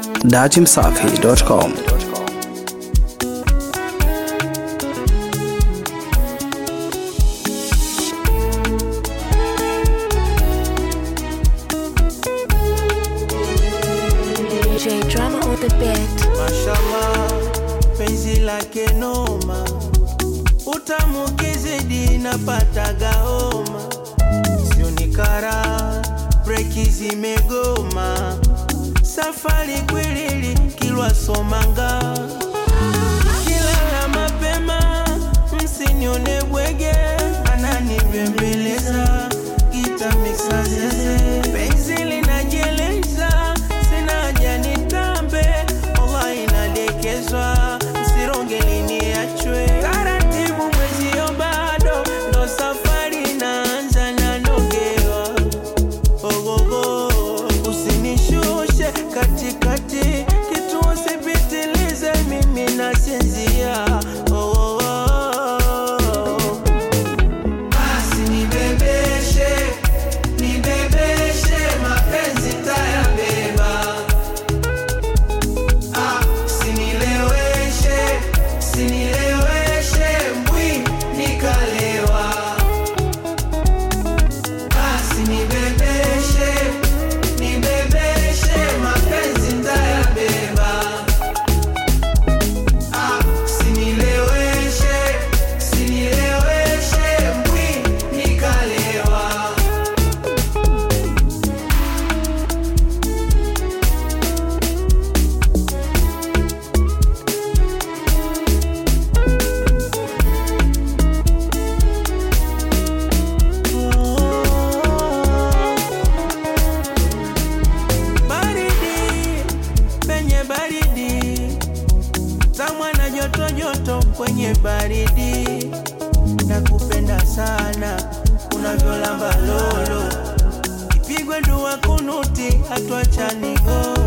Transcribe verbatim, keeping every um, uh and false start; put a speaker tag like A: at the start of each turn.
A: dati msafi dot com.
B: J Drama on the beat.
C: Mashallah, penzi lake noma, utamu kizidi napata gaoma, sio nikara, breki zimegoma, safari kwilili Kilwa Somanga, kilala mapema, msinione bwege, ananibembeleza, gita mixa zeze, penzi linajeleza, sina haja nitambe, Allah inadekezwa, msironge liniachwe, taratibu mwezi yo bado, ndo safari naanza na nogewa, ogogo, usinishushe katikati, kitu usipitilize mimi nasinzia, ogogo. Basi nibebeshe, nibebeshe, mapenzi tayabeba. Ah, sinileweshe, sinileweshe, mbwi nikalewa. Basi nibebeshe, nibebeshe, mapenzi tayabeba. Ah, sinileweshe, sinileweshe, mbwi nikalewa. Baridi, penye baridi, tamwa na joto joto kwenye baridi, nakupenda sana, unavyolamba lolo, ipigwe dua kunuti, hatuachani go.